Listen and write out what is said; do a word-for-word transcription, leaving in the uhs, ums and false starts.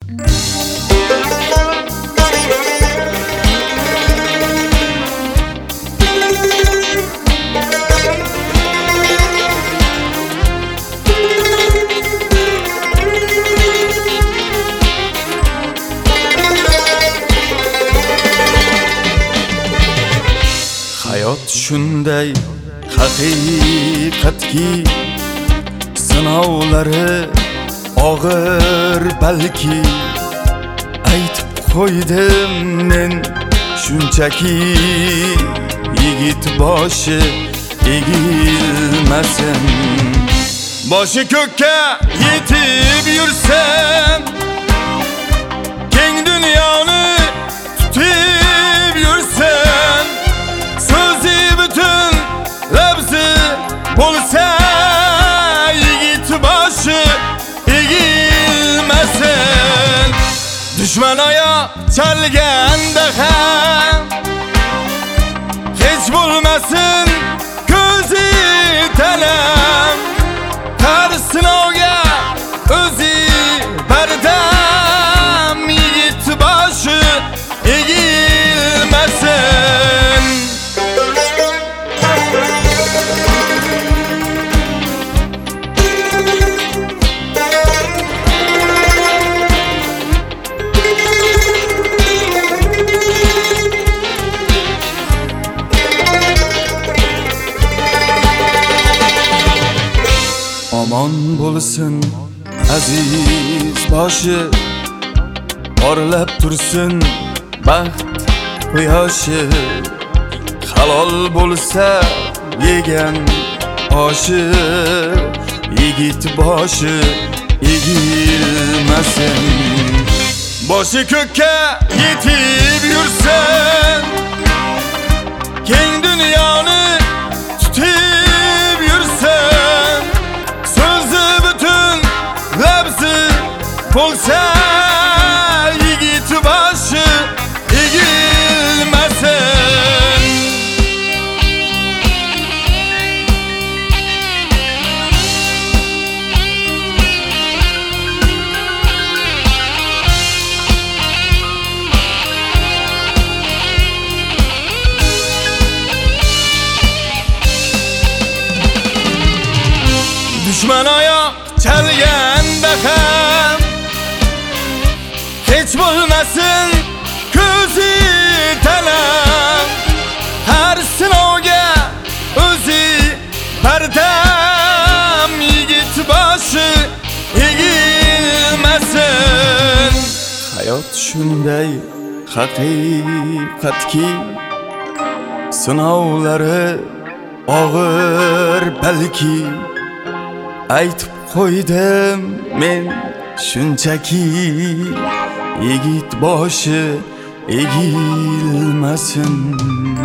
Hayot shunday haqiqatki, sinovlari og'ir balki. Aytib qo'ydim men shunchaki, yigit boshi egilmasin. Boshi ko'kka yetib yursam, keng dunyoni tutib yursam, so'zi butun labzi bo'lsa, yigit boshi egilmasin. Dushman oyoq chalganda ham hech bo'lmasin ko'zi tanam. Har sinovga o'zi bardam, yigit boshi egilmasin. Omon bo'lsin aziz boshi, porlab tursin baxt quyoshi. Halol bo'lsa yegan oshi, yigit boshi egilmasin. Boshi ko'kka yetib yursin, keng dunyoni tutib yursin, so'zi butun labzi bo'lsa, yigit boshi egilmasin. Dushman oyoq chalganda ham hech bo'lmasin ko'zi tanam. Har sinovga o'zi bardam, yigit boshi egilmasin. Hayot shunday haqiqatki, sinovlari og'ir balki. Aytib qo'ydim men shunchaki, yigit boshi egilmasin.